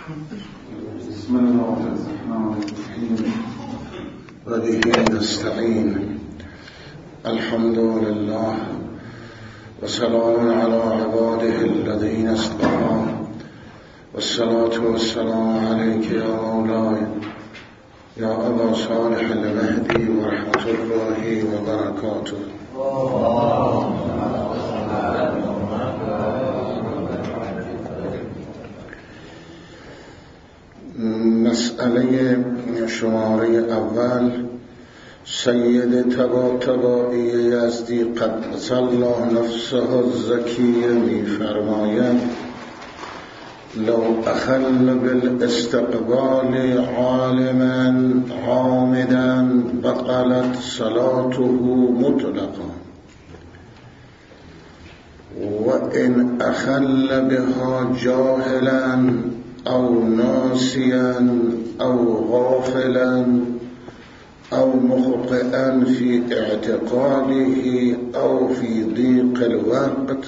بسم الله الرحمن الرحیم و به نستعین. الحمد لله و سلام علی عباده الذین اصطفی و الصلاة و السلام علیک یا مولای یا ابا صالح المهدی و رحمت الله و برکاته. مسئله شماره اول، سید طباطبایی یزدی قدس الله نفسه الزکیه می فرماید: لو اخل بالاستقبال عالما عامدا بطلت صلاته مطلقا و ان اخل بها جاهلا او ناسیا او غافلا او مخطئا في اعتقاده او في ضيق الوقت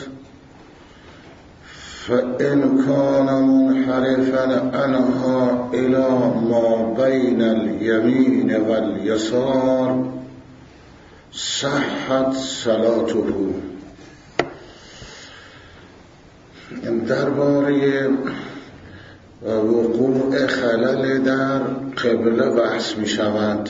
فإن كان منحرفا عنها إلى ما بين اليمين واليسار صحت صلاته. درباره وقوع خلل در قبله بحث می شود.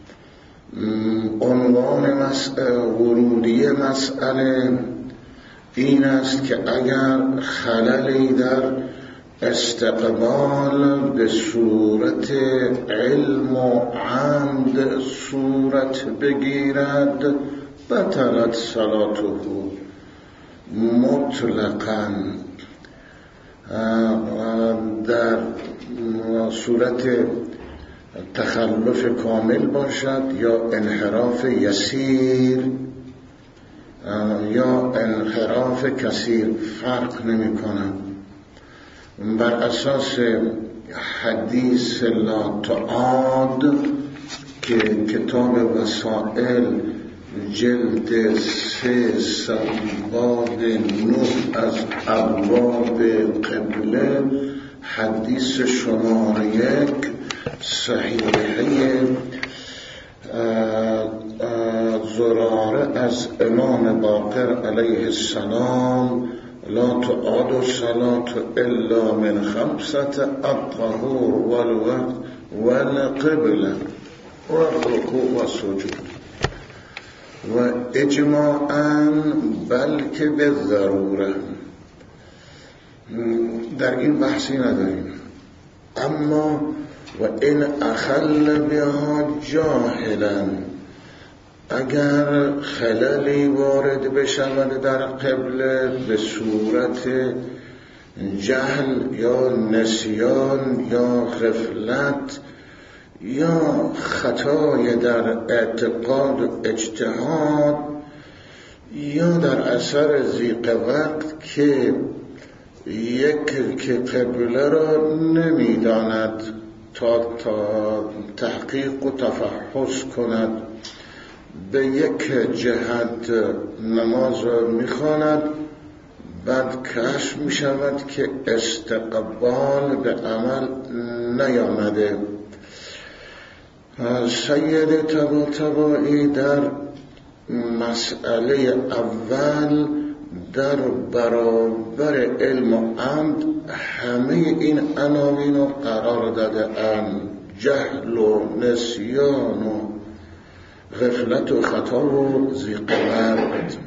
عنوان ورودی مسئله این است که اگر خللی در استقبال به صورت علم و عمد صورت بگیرد بطلت صلاته مطلقاً. در صورت تخلف کامل باشد یا انحراف یسیر یا انحراف کثیر فرق نمی کند. بر اساس حدیث لا تعاد که کتاب وسائل جلد 3 صفحات 9 از ابواب قبله، حدیث شماره 1 صحیحه زراره از امام باقر علیه السلام: لا تعاد الصلاة الا من 5 الطهور والوقت والقبله والركوع والسجود. و اجماعاً بلکه به ضروره. در این بحثی نداریم. اما و این اخل بها جاهلا، اگر خللی وارد بشود در قبله به صورت جهل یا نسیان یا غفلت یا خطای در اعتقاد و اجتهاد یا در اثر ضیق وقت که یک که قبله را نمیداند تا تحقیق و تفحص کند، به یک جهت نماز را میخواند، بعد کشف میشود که استقبال به عمل نیامده. سید طباطبایی در مسئله اول در برابر علم و عمد همه این عناوین رو قرار داده اند: جهل و نسیان و غفلت و خطا و ضیق وقت.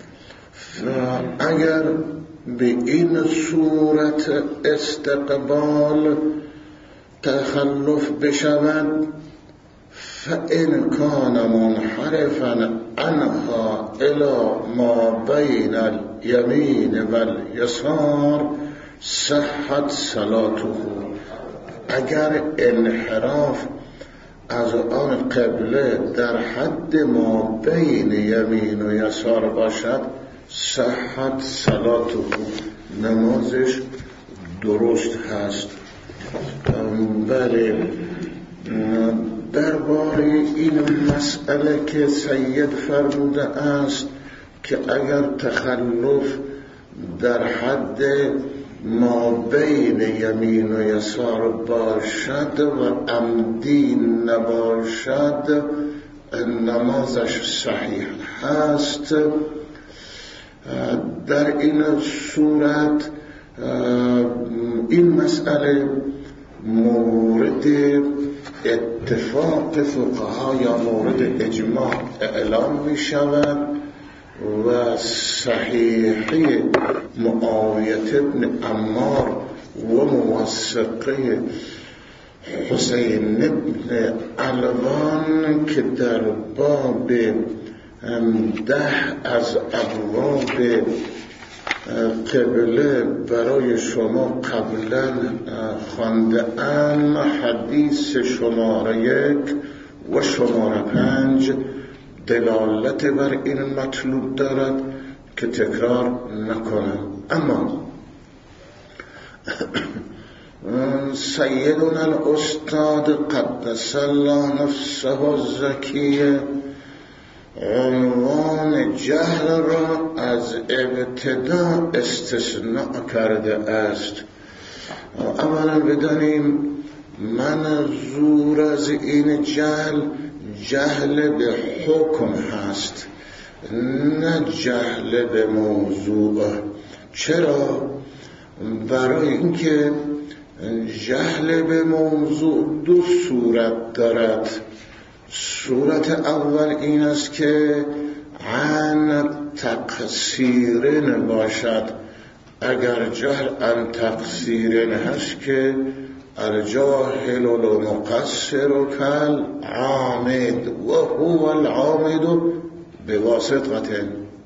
اگر به این صورت استقبال تخلف بشود فإن كان منحرفا عنها إلى ما بين اليمين واليسار صحت صلاته. اگر انحراف از آن قبله در حد ما بین یمین و یسار باشد صحت صلاته، نمازش درست هست. بله، درباره این مسئله که سید فرموده است که اگر تخلف در حد ما بین یمین و یسار باشد و عمدی نباشد نمازش صحیح هست. در این صورت این مسئله مورد اتفاق فقها یا مورد اجماع اعلام می شود و صحیحی معاویه ابن عمار و موثقه حسین ابن علوان که در باب 10 از ابواب قبله برای شما قبلا خوانده ام، حدیث شماره 1 و شماره 5 دلالت بر این مطلوب دارد که تکرار نکنم. اما سیدنا الاستاد قدس الله نفسه الزکیه عنوان جهل را از ابتدا استثناء کرده است. اولا بدانیم منظور از این جهل به حکم هست، نه جهل به موضوع. چرا؟ برای اینکه جهل به موضوع دو صورت دارد. صورت اول این است که عن تقصیرن باشد. اگر جهل عن تقصیرن هست که الجاهل المقصر کل عامد و هو العامد بواسطه،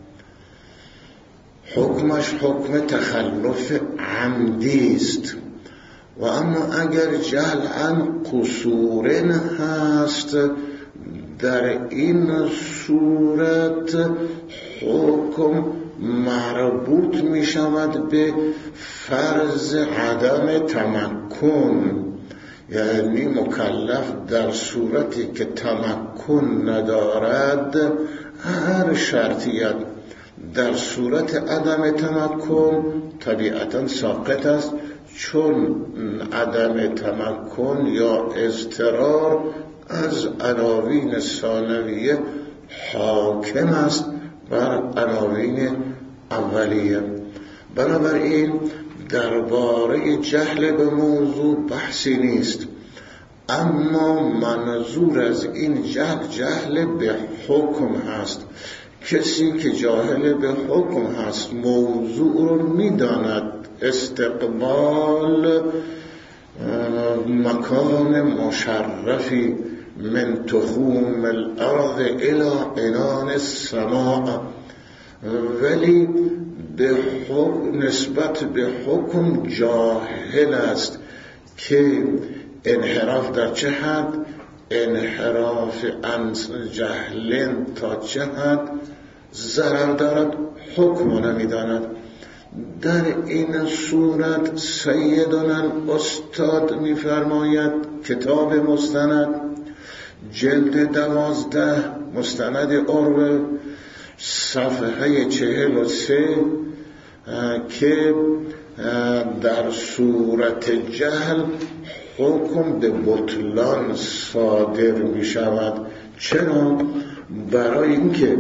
حکمش حکم تخلف عمدی است. و اما اگر جهل عن قصورن هست، در این صورت حکم مربوط می شود به فرض عدم تمکن، یعنی مکلف در صورتی که تمکن ندارد هر شرطیت در صورت عدم تمکن طبیعتا ساقط است، چون عدم تمکن یا اضطرار از عناوین ثانویه حاکم است بر عناوین اولیه. بنابراین درباره جهل به موضوع بحثی نیست، اما منظور از این جهل به حکم هست. کسی که جاهل به حکم هست موضوع رو میداند، استقبال مکان مشرفی من تخوم الارض الى عنان السماء، ولی به نسبت به حکم جاهل است که انحراف در چه حد؟ انحراف عن جهل تا چه حد ضرر دارد، حکم نمیداند. در این صورت سیدنا استاد می‌فرماید کتاب مستند جلد 12 مستند عروه صفحه 43 که در صورت جهل حکم به بطلان صادر می شود. چرا؟ برای اینکه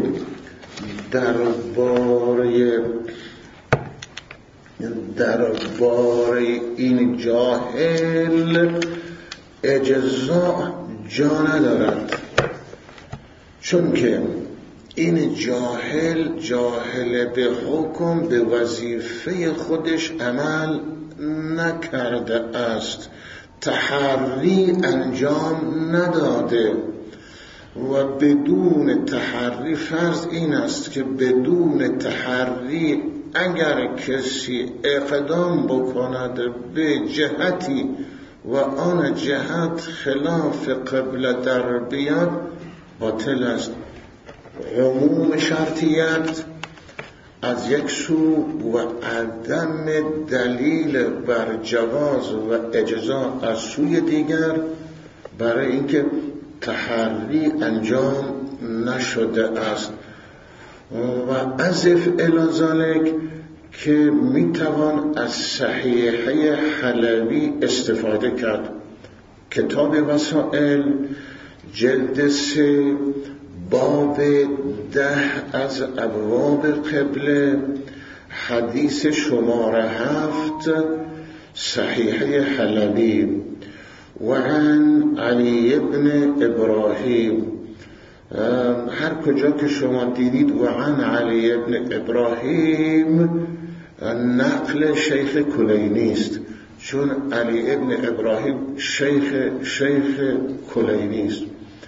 درباره این جاهل اجزاء جا ندارد، چون که این جاهل به حکم به وظیفه خودش عمل نکرده است، تحری انجام نداده و بدون تحری، فرض این است که بدون تحری اگر کسی اقدام بکند به جهتی و آن جهت خلاف قبله در بیاد باطل است. عموم شرطیت از یک سو و عدم دلیل بر جواز و اجزا از سوی دیگر، برای اینکه تحری انجام نشده است. و اضف الی ذلک که میتوان از صحیحه حلبی استفاده کرد. کتاب وسائل جلد 3 باب 10 از ابواب قبله حدیث شماره 7 صحیحه حلبی و عن علی ابن ابراهیم. هر کجا که شما دیدید و عن علی ابن ابراهیم نقل شیخ کلینی است، چون علی ابن ابراهیم شیخ کلینی است.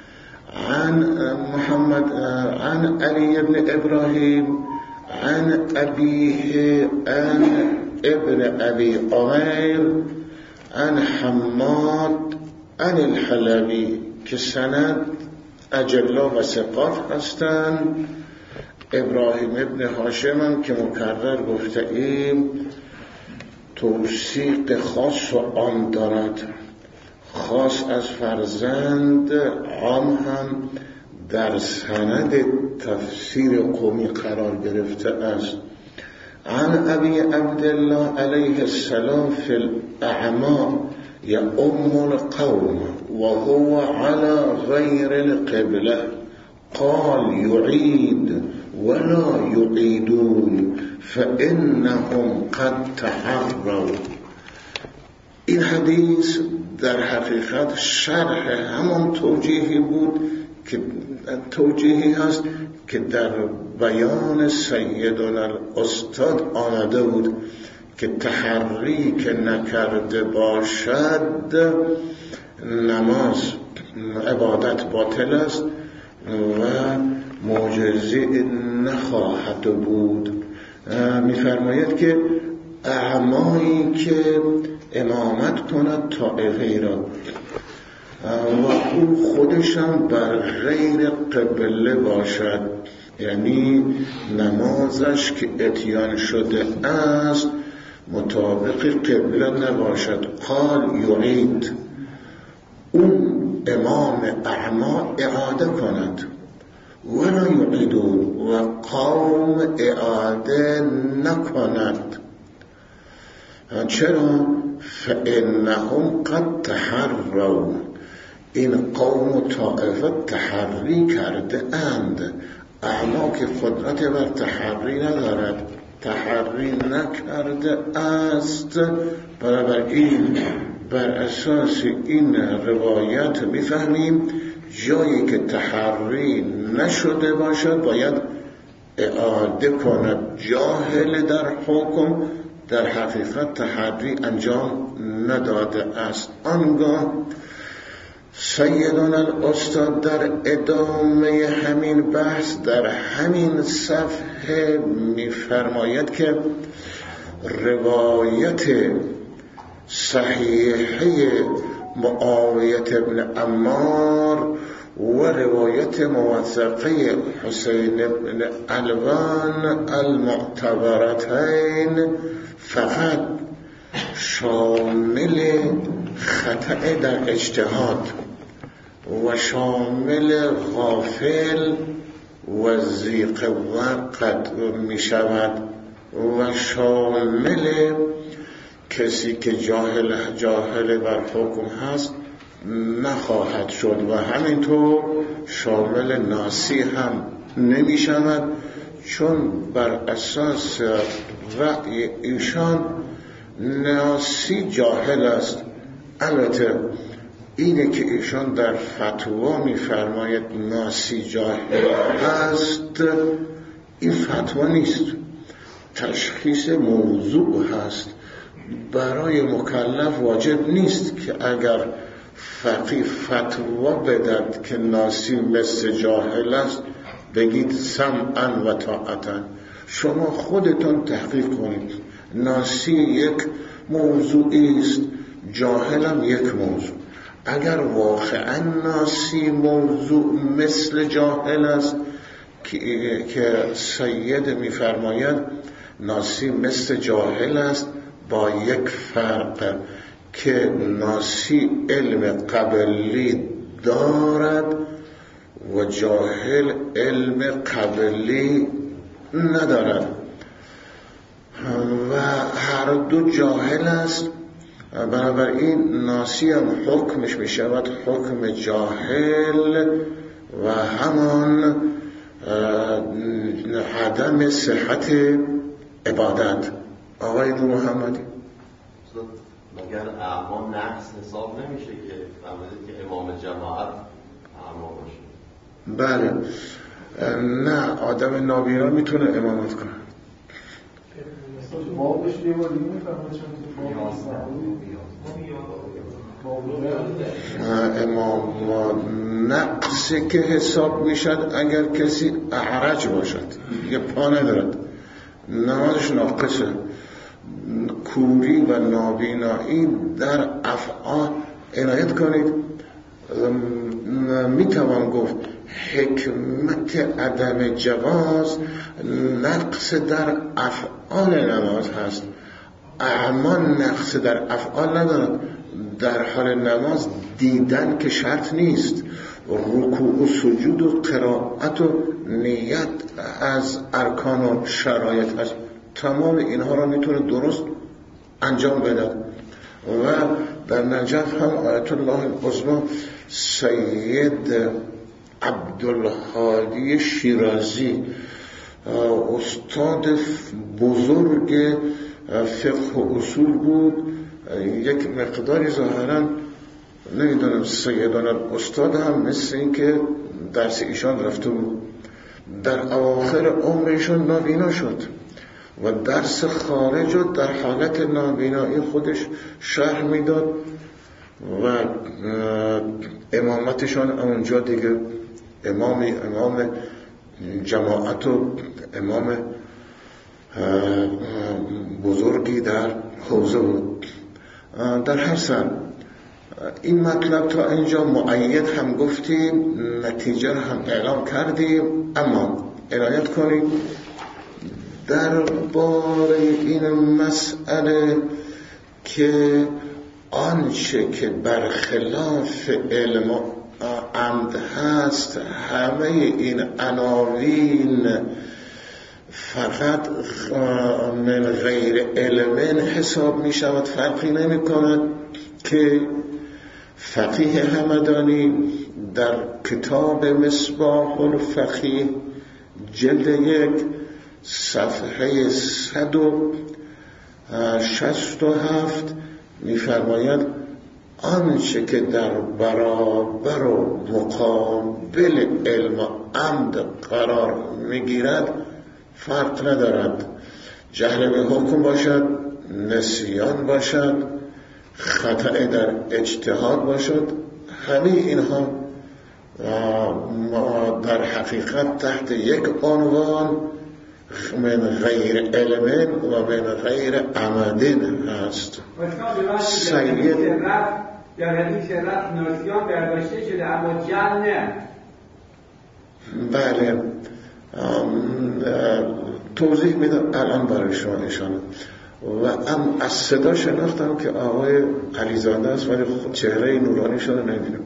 عن علی ابن ابراهیم عن ابیه عن ابن ابی عمیر عن حماد عن الحلبی که سند اجلا و ثقات هستند. ابراهیم ابن هاشم هم که مکرر گفته ایم توثیق خاص و عام دارد، خاص از فرزند، عام هم در سند تفسیر قومی قرار گرفته است. عن ابی عبدالله علیه السلام فی الاعما یؤم القوم وهو على غیر القبله قال يعيد ولا يعيدون فإنهم قد تحروا. این حدیث در حقیقت شرح همان توجیهی هست که در بیان سیدنا الاستاد آمده بود که تحری که نکرده باشد نماز عبادت باطل است و معجزه نخواهد بود. می‌فرماید که اعمایی که امامت کند طائفه را و او خودشم بر غیر قبله باشد، یعنی نمازش که اتیان شده است مطابق قبله نباشد. قال یعید، اون امام اعما اعاده کند ولا یعیدون و قوم اعاده نکند. چرا؟ فانهم قد تحروا، این قوم و طائفه تحری کرده اند. اعما که قدرت بر تحری ندارد، تحری نکرده است. بنابراین بر اساس این روایت میفهمیم جایی که تحری نشده باشد باید اعاده کند. جاهل در حکم در حقیقت تحری انجام نداده است. آنگاه سیدنا الاستاد در ادامه همین بحث در همین صفحه می‌فرماید که روایت صحیحه معاویه ابن عمار و روایت موثقه حسین ابن علوان المعتبرتین فقط شامل خطأ در اجتهاد و شامل غافل و ذیق وقت می شود و شامل کسی که جاهل بر حکم هست نخواهد شد و همینطور شامل ناسی هم نمی شود، چون بر اساس رأی ایشان ناسی جاهل است. البته اینه که ایشان در فتوا می‌فرماید ناسی جاهل است، این فتوا نیست، تشخیص موضوع هست. برای مکلف واجب نیست که اگر فقیه فتوا بدد که ناسی مثل جاهل است بگید سمعا و طاعتا. شما خودتون تحقیق کنید. ناسی یک موضوعی است، جاهلم یک موضوع. اگر واقعا ناسی موضوع مثل جاهل است که سید می‌فرماید ناسی مثل جاهل است با یک فرق که ناسی علم قبلی دارد و جاهل علم قبلی ندارد. و هر دو جاهل است، بنابراین ناسی هم حکمش می شود حکم جاهل و همان عدم صحت عبادت. آقای نور محمدی مگر اعمال نقص حساب نمیشه که فهمیدید که امام جماعت اعمال باشه؟ بله، نه، آدم نابینا میتونه امامت کنه. بابش یه بار دیگه میفرمایید امام نقصی که حساب میشد اگر کسی اعرج باشد، یه پا ندارد، نمازش ناقصه. کوری و نابینایی در افعال عنایت کنید. میتوان گفت حکمت عدم جواز نقص در افعال نماز هست. اعمال نقص در افعال ندارد. در حال نماز دیدن که شرط نیست، رکوع و سجود و قرائت و نیت از ارکان و شرایط هست. تمام اینها را میتونه درست انجام بده. و در نجف هم آیت الله العظمی سید عبدالهادی شیرازی استاد بزرگ فقه و اصول بود. یک مقداری ظاهرا نمیدونم سیدان الاستاد هم مثل این که درس ایشان رفته بود. در اواخر عمرشون نابینا شد و درس خارج رو در حالت نابینایی خودش شرح میداد و امامتشان اونجا دیگه امام جماعت و امام بزرگی در حوزه بود. در هر سن این مطلب تا اینجا مؤید هم گفتیم، نتیجه هم اعلام کردیم، اما عنایت کنید در باره این مسئله که آنچه که برخلاف علم و عمد هست، همه این عناوین فقط من غیر علم حساب می شود. فرقی نمی کند که فقیه همدانی در کتاب مصباح الفقیه جلد 1 صفحه 167 می‌فرماید آنچه که در برابر و مقابل علم و عمد قرار میگیرد فرق ندارد. جهل به حکم باشد، نسیان باشد، خطأ در اجتهاد باشد، همه اینها در حقیقت تحت یک عنوان من غیر علم و من غیر عمدن هست. سید در حدیث رفت نسیان برداشته شده اما جهل نه. بله، توضیح میدم الان برای شما ایشان. و از صدا شناختم که آقای علیزاده است ولی خود چهره نورانی شده نمیدونم.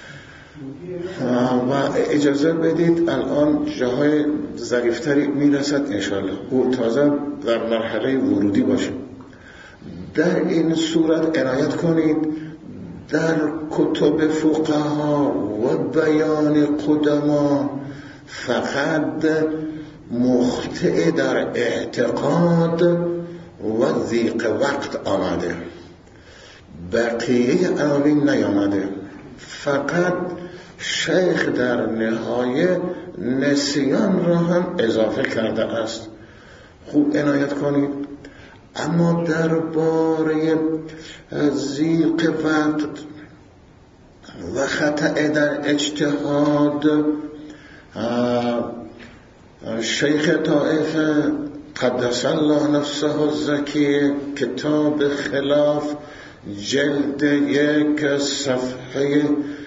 و اجازه بدید الان جاهای ظریفتری میرسد انشالله. او تازه در مرحله ورودی باشه. در این صورت عنایت کنید در کتب فقها و بیان قدما فقط مخطئ در اعتقاد و ضیق وقت آمده، بقیه عناوین نیامده. فقط شیخ در نهایه نسیان را هم اضافه کرده است. خوب عنایت کنید. اما درباره ضیق وقت و خطأ در اجتهاد شیخ طائفه قدس الله نفسه الزکی کتاب خلاف جلد 1 صفحه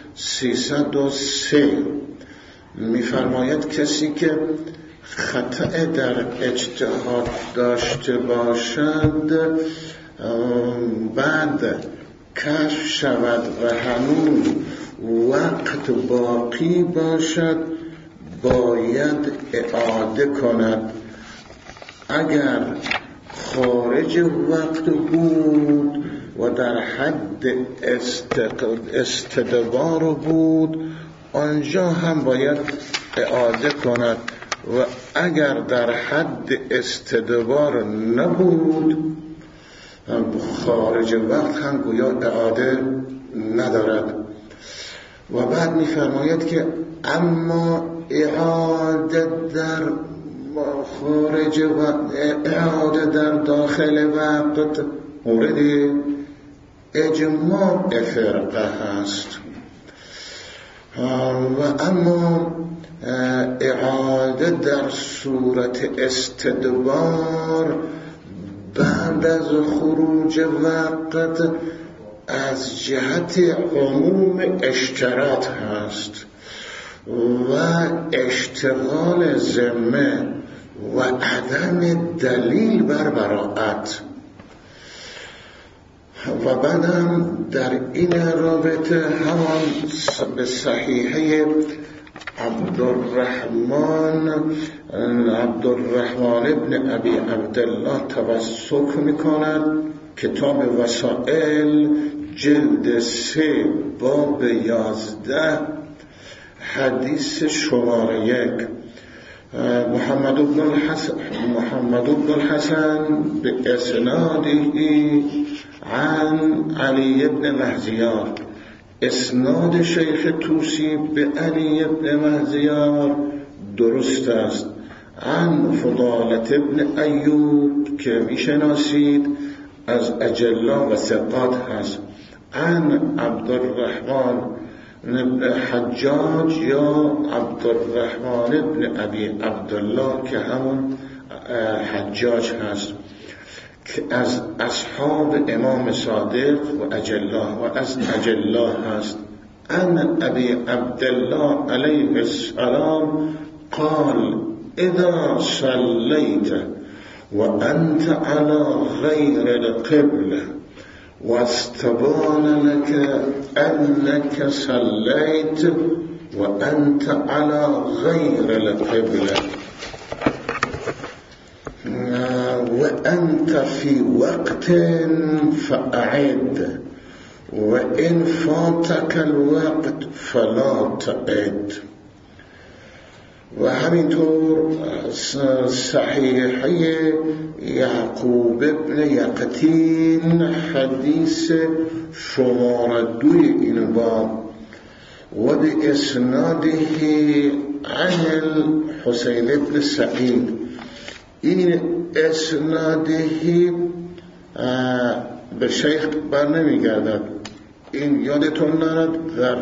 303 می‌فرماید کسی که خطأ در اجتهاد داشته باشد بعد کشف شود و هنوز وقت باقی باشد باید اعاده کند. اگر خارج وقت بود و در حد استدبار بود، آنجا هم باید اعاده کند و اگر در حد استدبار نبود خارج وقت هم گویا اعاده ندارد. و بعد می‌فرماید که اما اعاده در خارج وقت، اعاده در داخل وقت مورد اجماع فرقه هست و اما اعاده در صورت استدبار بعد از خروج وقت از جهت عموم اشتراط هست و اشتغال ذمه و عدم دلیل بر براءت. و بعدم در این رابطه همان به صحیحه عبدالرحمن ابن ابی عبدالله توسک میکند، کتاب وسائل جلد 3 باب 11 حدیث شماره 1. محمد بن الحسن به اسناده عن علی بن مهزیار، اسناد شیخ توسی به علی بن مهزیار درست است. عن فضالت ابن ایوب که میشناسید از اجلا و ثقات هست. عن عبدالرحمن ابن حجاج یا عبدالرحمن ابن ابی عبدالله که همون حجاج هست که از اصحاب امام صادق و اجلا و از اجلا هست. عن ابی عبدالله علیه السلام قال اذا صلیت و انت على غیر القبله واستبان لك انك صلیت و انت على غیر القبله وأنت في وقت فأعد وإن فاتك الوقت فلا تعد. و همینطور صحیحه یعقوب ابن یقطین حدیث شماره 2 این باب و به اسناده عن الحسین ابن سعید. این اسنادهی به شیخ بر نمیگردد. این یادتون نرد در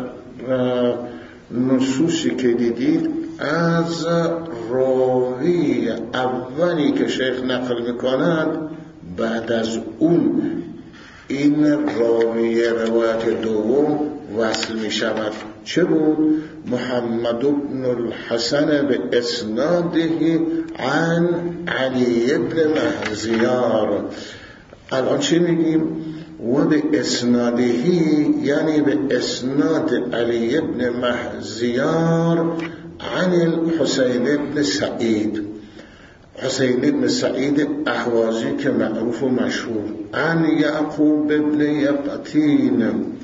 نصوصی که دیدید از راوی اولی که شیخ نقل میکند بعد از اون این راوی روایت دوم وصل میشود. چه بود؟ محمد بن الحسن به اسناده عن علی بن مهزیار. الان چی میگیم؟ و به اسناده یعنی به اسناد علی بن مهزیار عن الحسین بن سعید، حسین بن سعید احوازی که معروف و مشهور. عن یعقوب بن یقطین.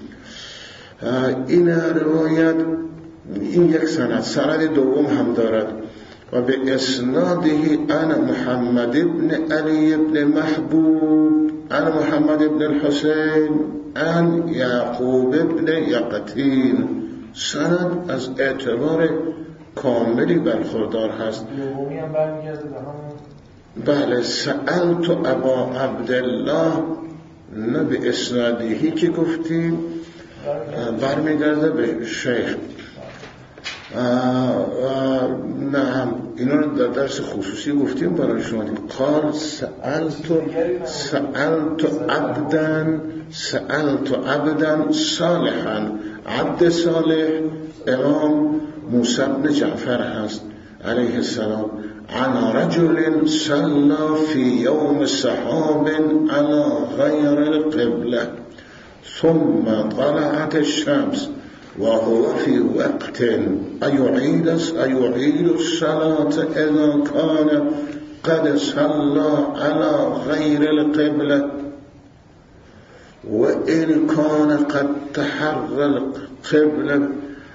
این روایت این یک سند دوم هم دارد و به اسناده انا محمد ابن علی ابن محبوب انا محمد ابن الحسین ان یعقوب ابن یقطین. سند از اعتبار کاملی برخوردار هست. دومی هم برمیگرده به همون. بله، سألت ابا عبدالله، نه به اسنادهی که گفتیم برمیگرده به شیخ. نه اینا رو در درس خصوصی گفتیم برای شما. قال سألت عبدا صالحا. عبد صالح امام موسی بن جعفر هست علیه السلام. عن رجل صلى في يوم سحاب على غير القبلة ثم طلعت الشمس وهو في وقت أيعيد الصلاة إذا كان قد صلى على غير القبلة وإن كان قد تحرى القبلة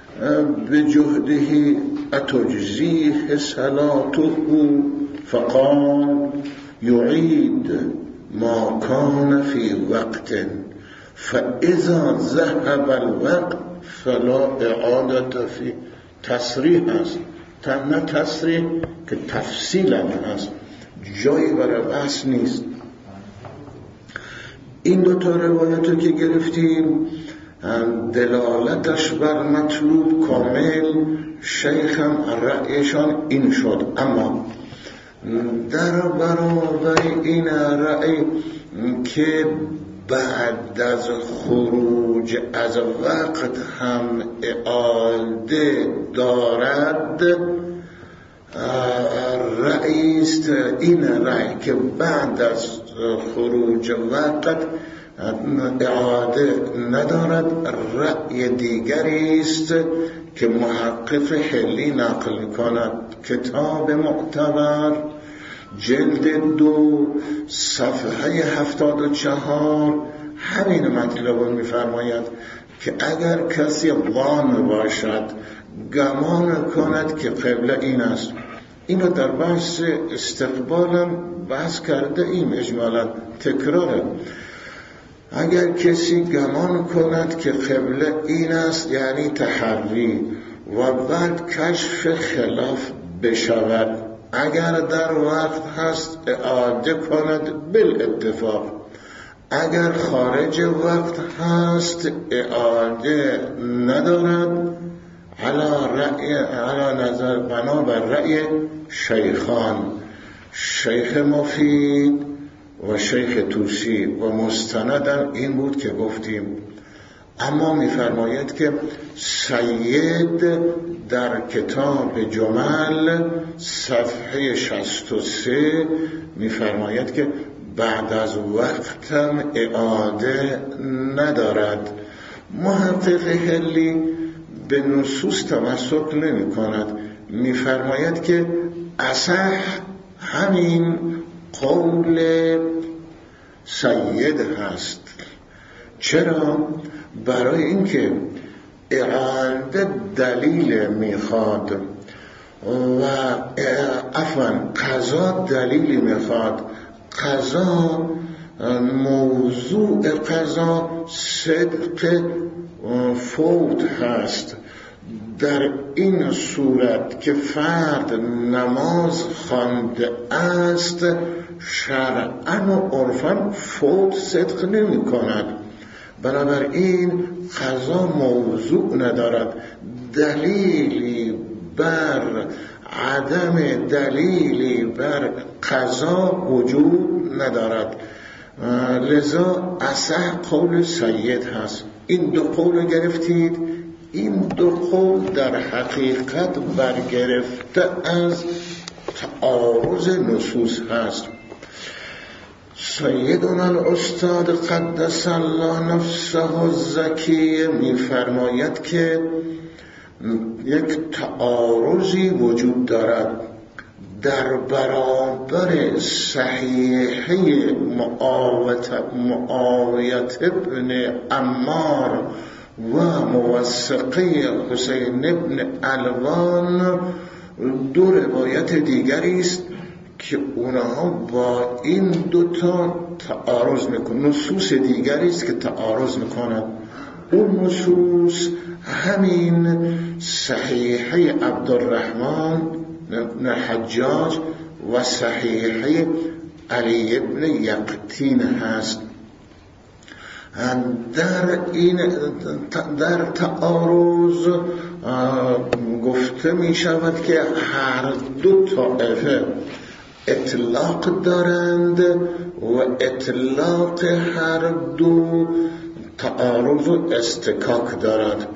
بجهده أتجزيه صلاته؟ فقال يعيد ما كان في وقت فإذا ذهب الوقت فلا إعادة فيه. تصریح است، نه تصریح که تفصیلا هست، جایی برای بحث نیست. این دو تا روایتو که گرفتیم دلالتش بر مطلوب کامل، شیخم رأیشان این شد. اما در برابر این رأی که بعد از خروج از وقت هم اعاده دارد، رأیست این رأی که بعد از خروج وقت اعاده ندارد. رأی دیگری است که محقق حلی نقل کند، کتاب معتبر جلد 2 صفحه 74 همین مطلب رو می‌فرماید که اگر کسی وان باشد گمان کند که قبله این است. اینو در بحث استقبالم بحث کرده ایم، اجمالا تکراره. اگر کسی گمان کند که قبله این است یعنی تحری و بعد کشف خلاف بشود، اگر در وقت هست اعاده کند بالاتفاق، اگر خارج وقت هست اعاده ندارد. علی نظر بنابر رأی شیخان، شیخ مفید و شیخ توسی، و مستندم این بود که گفتیم. اما می‌فرماید که سید در کتاب جمل صفحه 63 می‌فرماید که بعد از وقتم اعاده ندارد. محقق حلی به نصوص تمسک نمی کند، می‌فرماید که اصح همین قول سید هست. چرا؟ برای اینکه اعاده دلیل میخواد و قضا دلیل میخواد. قضا، موضوع قضا صدق فوت هست. در این صورت که فرد نماز خوانده است شرعاً و عرفاً فوت صدق نمی کند، بنابراین قضا موضوع ندارد، دلیلی بر عدم دلیلی بر قضا وجود ندارد. لذا اصح قول سید هست. این دو قول گرفتید. این دو قول در حقیقت برگرفته از تعارض نصوص هست. سیدنا الاستاد قدس الله نفسه الزکی می‌فرماید که یک تعارضی وجود دارد در برابر صحیحه معاویت ابن عمار و موثقه حسین ابن علوان. دو روایت دیگری است که اونها با این دوتا تعارض میکنن، نصوص دیگری است که تعارض میکنن. اون نصوص همین صحیحه عبدالرحمن ابن حجاج و صحیحه علی ابن یقطین هست. در تعارض گفته می شود که هر دو طائفه اطلاق دارند و اطلاق هر دو تعارض و استکاک دارد.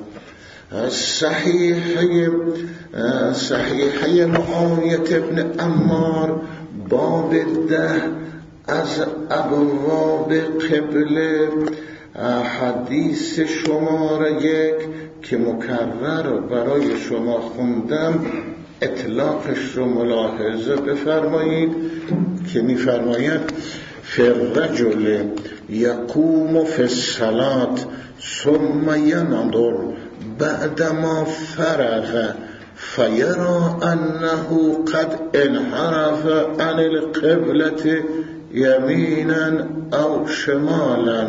صحیحه معاویت ابن عمار باب 10 از ابواب قبله، حدیث شماره 1 که مکرر برای شما خوندم اطلاقش رو ملاحظه بفرمایید که میفرماید فی الرجل یقوم فی الصلاة ثم ینظر بعدما فرغ فیرا انه قد انحرف عن القبلة یمینا او شمالا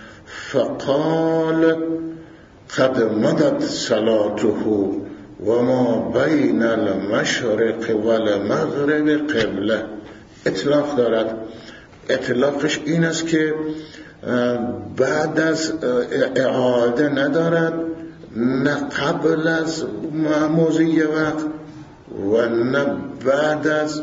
فقال قد مضت صلاته وما بین المشرق والمغرب قبله. اطلاق دارد. اطلاقش این است که بعد از اعاده ندارد، نه قبل از موضع وقت و نه بعد از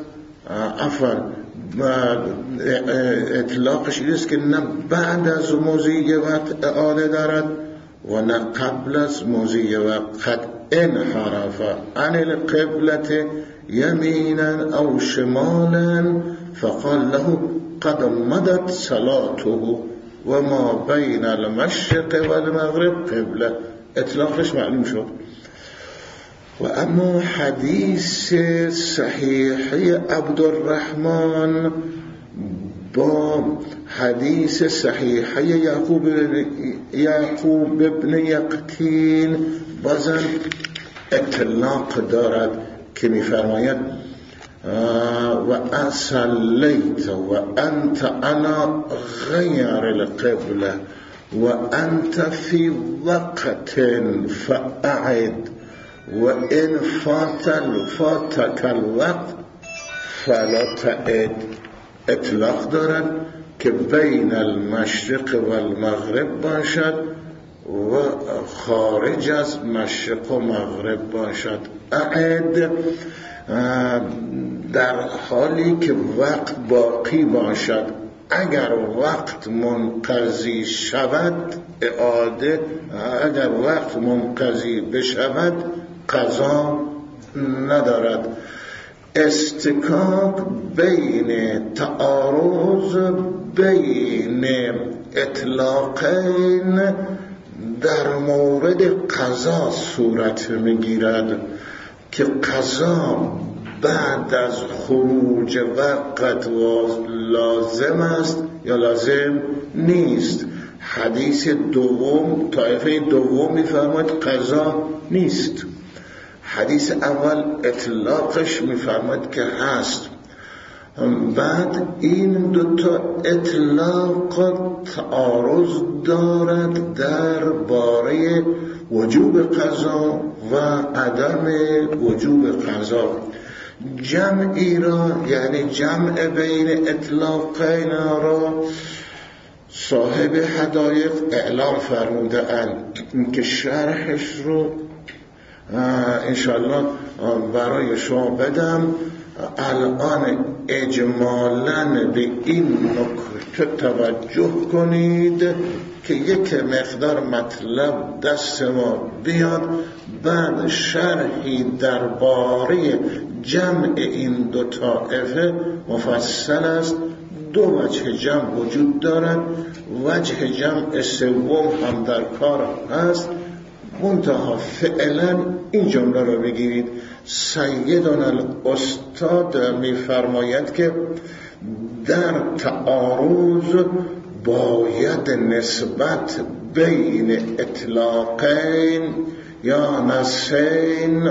اطلاقش این است که نه بعد از موضع وقت اعاده دارد و نه قبل از موضع وقت. قد انحرف عن القبلة یمینا او شمالا فقال له قد مضت صلاته و ما بین المشرق والمغرب قبله. اطلاقش معلوم شد. و اما حدیث صحیحی عبدالرحمن با حدیث صحیحی یعقوب ابن یقطین بازم اطلاق دارد که میفرماید و اصلیت و انت انا غیر القبله و انت فی وقت فاعد و ان فاتك الوقت فلا تعد. اطلاق دارد که بین المشرق و المغرب باشد و خارج از مشرق و مغرب باشد. اعد در حالی که وقت باقی باشد. اگر وقت منقضی شود اعاده، اگر وقت منقضی بشود قضا ندارد. استکاک بین تعارض بین اطلاقین در مورد قضا صورت میگیرد که قضا بعد از خروج وقت لازم است یا لازم نیست. حدیث دوم، طایفه دوم میفرماید قضا نیست. حدیث اول اطلاقش میفرماید که هست. بعد این دوتا اطلاق تعارض دارد در باره وجوب قضا و عدم وجوب قضا. جمعی را یعنی جمع بین اطلاقین را صاحب حدایق اعلام فرموده اند که شرحش رو انشالله برای شما بدم. الان اجمالاً به این نکته توجه کنید که یک مقدار مطلب دست ما بیاد. بعد شرحی درباره جمع این دو طائفه مفصل است. دو وجه جمع وجود دارد. وجه جمع سوم هم در کار هست. منتها فعلا این جمله رو بگیرید. سیدنا الاستاد میفرماید که در تعارض باید نسبت بین اطلاقین یا نصین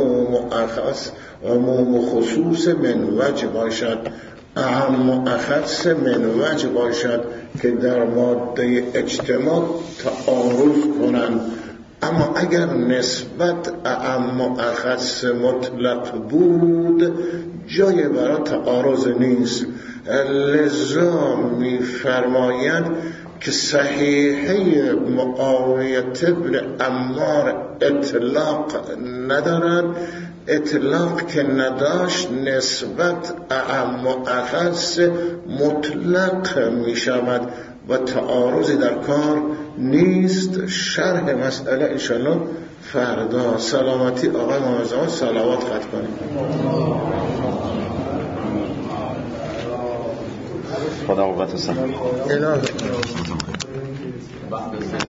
عموم و خصوص من وجه باشد، اعم و اخص من وجه باشد که در ماده اجتماع تعارض کنند. اما اگر نسبت اعم و اخص مطلق بود جای برای تعارض نیست. لذا می‌فرماید که صحیحه معاویه بن عمار اطلاق ندارد. اطلاق که نداشت نسبت اعم و اخص مطلق می شود و تعارضی در کار نیست. شرح مسئله انشاءالله فردا. سلامتی آقای معظم صلوات خط کنیم. خدا قوت و سلام.